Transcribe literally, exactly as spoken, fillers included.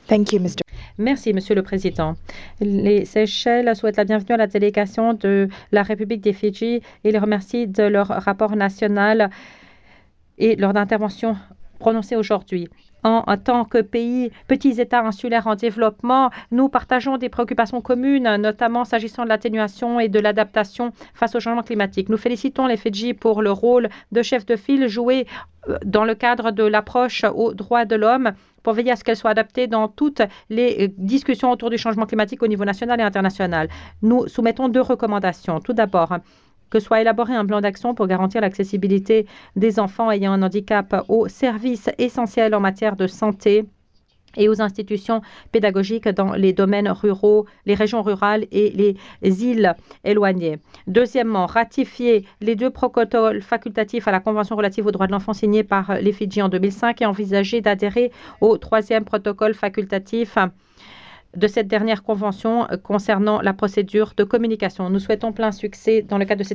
Thank you, Mister Merci, Monsieur le Président. Les Seychelles souhaitent la bienvenue à la délégation de la République des Fidji et les remercie de leur rapport national et lors d'intervention prononcée aujourd'hui. En, en tant que pays, petits États insulaires en développement, nous partageons des préoccupations communes, notamment s'agissant de l'atténuation et de l'adaptation face au changement climatique. Nous félicitons les Fidji pour le rôle de chef de file joué euh, dans le cadre de l'approche aux droits de l'homme pour veiller à ce qu'elle soit adaptée dans toutes les euh, discussions autour du changement climatique au niveau national et international. Nous soumettons deux recommandations. Tout d'abord, que soit élaboré un plan d'action pour garantir l'accessibilité des enfants ayant un handicap aux services essentiels en matière de santé et aux institutions pédagogiques dans les domaines ruraux, les régions rurales et les îles éloignées. Deuxièmement, ratifier les deux protocoles facultatifs à la Convention relative aux droits de l'enfant signée par les Fidji en deux mille cinq et envisager d'adhérer au troisième protocole facultatif de cette dernière convention concernant la procédure de communication. Nous souhaitons plein succès dans le cadre de cette